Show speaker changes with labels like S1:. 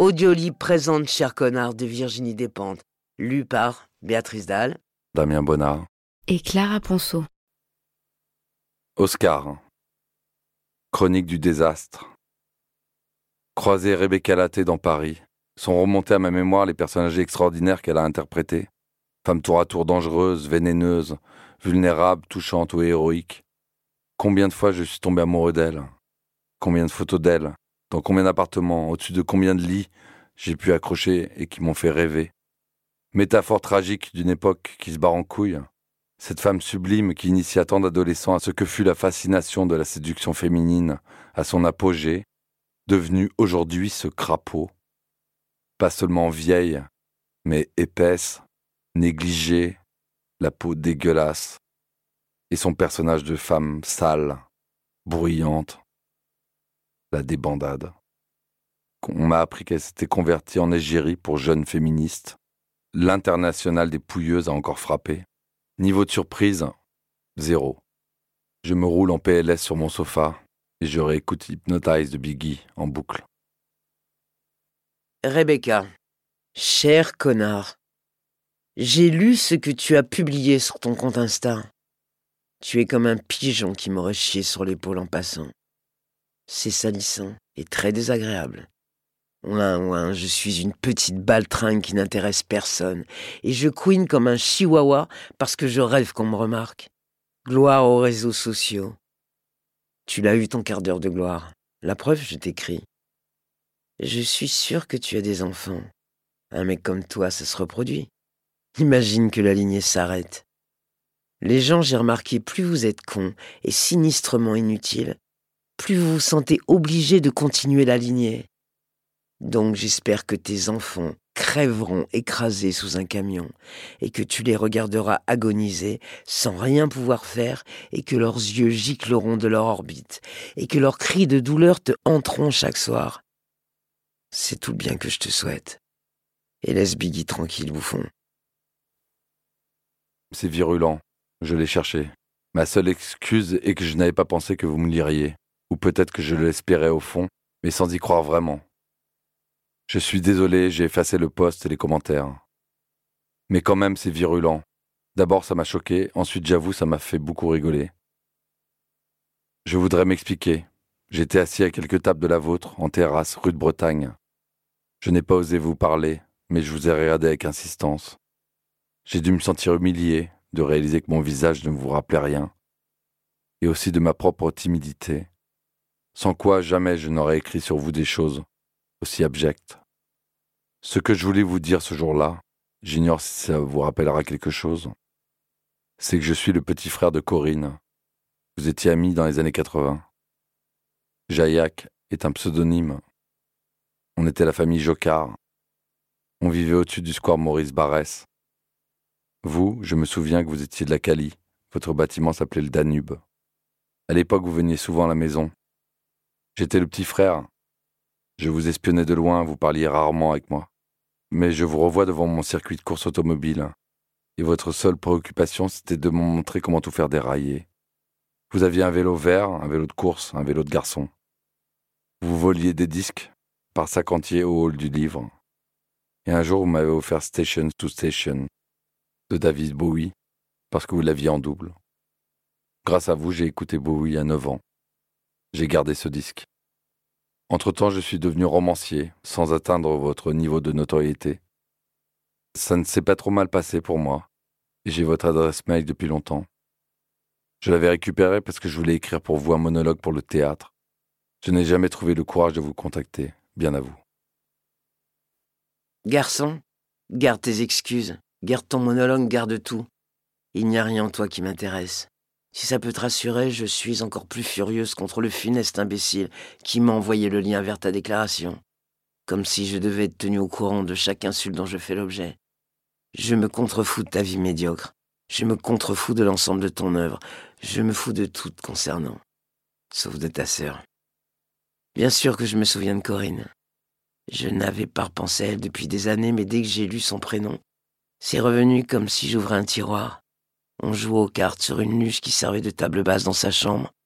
S1: Audiolib présente Cher connard de Virginie Despentes, lu par Béatrice Dalle,
S2: Damien Bonnard
S3: et Clara Ponceau.
S2: Oscar. Chronique du désastre. Croiser Rebecca Laté dans Paris. Sont remontés à ma mémoire les personnages extraordinaires qu'elle a interprétés. Femme tour à tour dangereuse, vénéneuse, vulnérable, touchante ou héroïque. Combien de fois je suis tombé amoureux d'elle? Combien de photos d'elle? Dans combien d'appartements? Au-dessus de combien de lits j'ai pu accrocher et qui m'ont fait rêver? Métaphore tragique d'une époque qui se barre en couille. Cette femme sublime qui initia tant d'adolescents à ce que fut la fascination de la séduction féminine, à son apogée, devenue aujourd'hui ce crapaud. Pas seulement vieille, mais épaisse, négligée, la peau dégueulasse, et son personnage de femme sale, bruyante, la débandade. On m'a appris qu'elle s'était convertie en égérie pour jeunes féministes. L'international des pouilleuses a encore frappé. Niveau de surprise, 0. Je me roule en PLS sur mon sofa et je réécoute Hypnotize de Biggie en boucle.
S1: Rebecca. Cher connard. J'ai lu ce que tu as publié sur ton compte Insta. Tu es comme un pigeon qui m'aurait chié sur l'épaule en passant. C'est salissant et très désagréable. Ouin, je suis une petite baltringue qui n'intéresse personne, et je couine comme un chihuahua parce que je rêve qu'on me remarque. Gloire aux réseaux sociaux. Tu l'as eu ton quart d'heure de gloire. La preuve, je t'écris. Je suis sûr que tu as des enfants. Un mec comme toi, ça se reproduit. Imagine que la lignée s'arrête. Les gens, j'ai remarqué, plus vous êtes cons et sinistrement inutiles, plus vous vous sentez obligé de continuer la lignée. Donc j'espère que tes enfants crèveront écrasés sous un camion et que tu les regarderas agoniser sans rien pouvoir faire et que leurs yeux gicleront de leur orbite et que leurs cris de douleur te hanteront chaque soir. C'est tout le bien que je te souhaite. Et laisse Biggie tranquille, bouffon.
S2: C'est virulent, je l'ai cherché. Ma seule excuse est que je n'avais pas pensé que vous me liriez, ou peut-être que je l'espérais au fond, mais sans y croire vraiment. Je suis désolé, j'ai effacé le post et les commentaires. Mais quand même, c'est virulent. D'abord, ça m'a choqué, ensuite, j'avoue, ça m'a fait beaucoup rigoler. Je voudrais m'expliquer. J'étais assis à quelques tables de la vôtre, en terrasse, rue de Bretagne. Je n'ai pas osé vous parler, mais je vous ai regardé avec insistance. J'ai dû me sentir humilié, de réaliser que mon visage ne vous rappelait rien, et aussi de ma propre timidité, sans quoi jamais je n'aurais écrit sur vous des choses aussi abjectes. Ce que je voulais vous dire ce jour-là, j'ignore si ça vous rappellera quelque chose, c'est que je suis le petit frère de Corinne. Vous étiez amis dans les années 80. Jaillac est un pseudonyme. On était la famille Jocard. On vivait au-dessus du square Maurice Barrès. Vous, je me souviens que vous étiez de la Cali. Votre bâtiment s'appelait le Danube. À l'époque, vous veniez souvent à la maison. J'étais le petit frère. Je vous espionnais de loin, vous parliez rarement avec moi. Mais je vous revois devant mon circuit de course automobile. Et votre seule préoccupation, c'était de me montrer comment tout faire dérailler. Vous aviez un vélo vert, un vélo de course, un vélo de garçon. Vous voliez des disques par sac entier au hall du livre. Et un jour, vous m'avez offert Station to Station de David Bowie, parce que vous l'aviez en double. Grâce à vous, j'ai écouté Bowie à 9 ans. J'ai gardé ce disque. Entre-temps, je suis devenu romancier, sans atteindre votre niveau de notoriété. Ça ne s'est pas trop mal passé pour moi, et j'ai votre adresse mail depuis longtemps. Je l'avais récupérée parce que je voulais écrire pour vous un monologue pour le théâtre. Je n'ai jamais trouvé le courage de vous contacter, bien à vous.
S1: Garçon, garde tes excuses, garde ton monologue, garde tout. Il n'y a rien en toi qui m'intéresse. Si ça peut te rassurer, je suis encore plus furieuse contre le funeste imbécile qui m'a envoyé le lien vers ta déclaration. Comme si je devais être tenu au courant de chaque insulte dont je fais l'objet. Je me contrefous de ta vie médiocre. Je me contrefous de l'ensemble de ton œuvre. Je me fous de tout te concernant. Sauf de ta sœur. Bien sûr que je me souviens de Corinne. Je n'avais pas repensé à elle depuis des années, mais dès que j'ai lu son prénom, c'est revenu comme si j'ouvrais un tiroir. On jouait aux cartes sur une luge qui servait de table basse dans sa chambre.